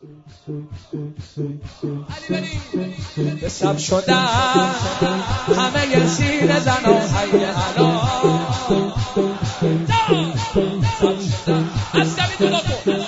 به سب شدن همه سینه زن و حی علا از دمی دلا کن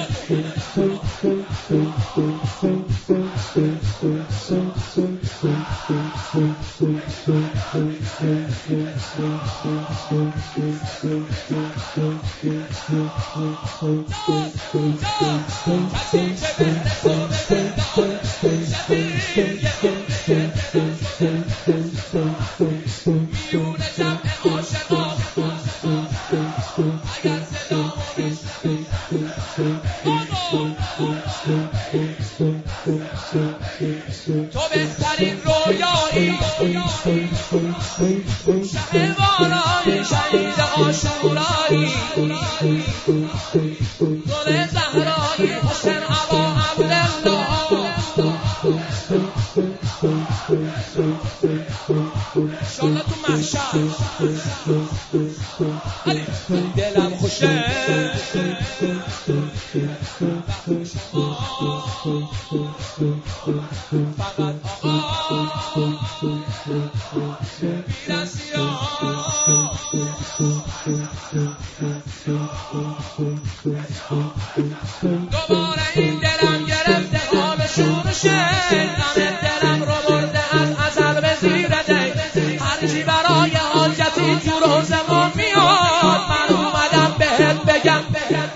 تو بهترین رویایی شهوارایی شهید عاشورایی گل زهرایی حسین ابا عبدالله انشالله تو محشر علی دلم خوشه فقط آقا بی‌دستی‌ها دوباره این دلم گرفته حالشونشه غم دلم رو برده از ازل به زیر دی هرچی برای حاجتی تو روز ما میاد من اومدم بهت بگم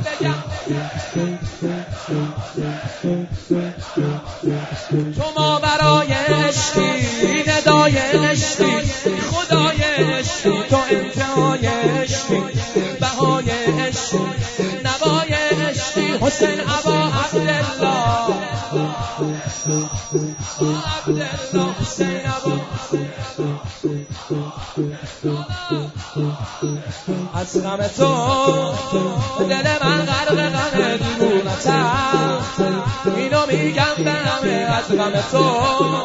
تو ما برای عشقی ندای عشقی خدای عشقی تو انتهای عشقی بهای عشقی نوای عشقی حسین ابا عبدالله حسین ابا از غم تو دل من غرق غم دیوونتم اینو میگم به همه از غم تو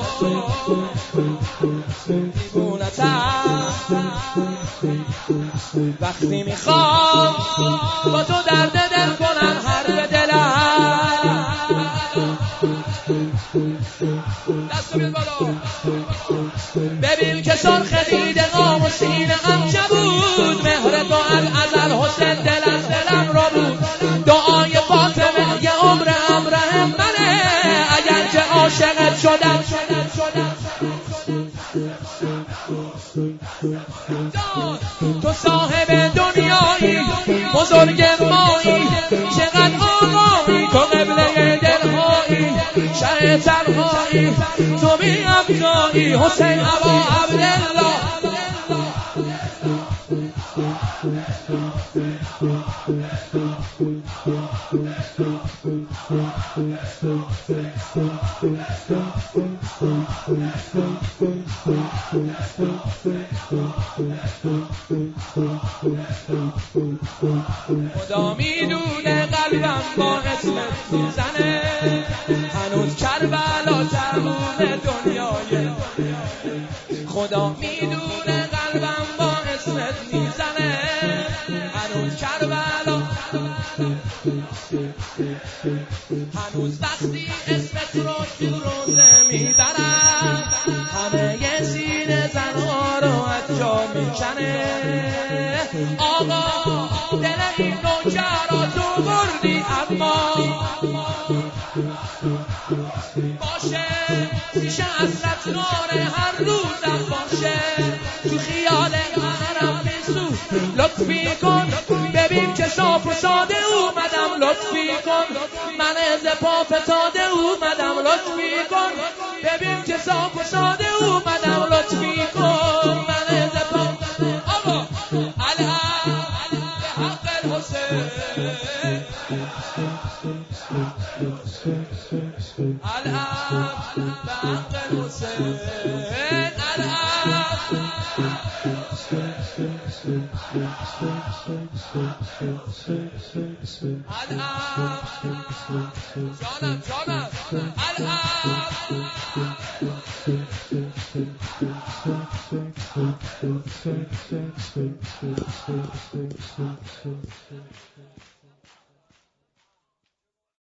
دیوونتم وقتی میخوام با تو درد دل کنم حرف دلم دستو بیاد بالا ببین که سرخ دیده قام و سینه هم بود مهر تو از ازل حسین دل از دلم را بود دعای فاطمه یه عمر امره منه اگر که عاشقت شدم تو صاحب دنیایی بزرگ مایی چقدر آقایی تو قبله دلهایی شه تنهایی تو بی ابزایی حسین ابا عبدالله خدا میدونه قلبم با اسمت میزنه هنوز کربلا تموم دنیای خدا میدونه قلبم با اسمت میزنه هنوز کربلا هنوز وقتی اسمت رو تو روزه میبرم همه یه سینه زنها رو از جا میکنه آقا دل این نوکر رو تو بردی اما باشه میشه حسرت ناره هر روزم باشه تو خیال منم بسو لطفی کن ببین که صاف و ساده اومدم لطفی کن من از پا فتاده اومدم لطفی کن ببین که صاف و ساده اومدم لطفی کن من از پا آقا الحق به حق الحسین الحق به حق الحسین جانم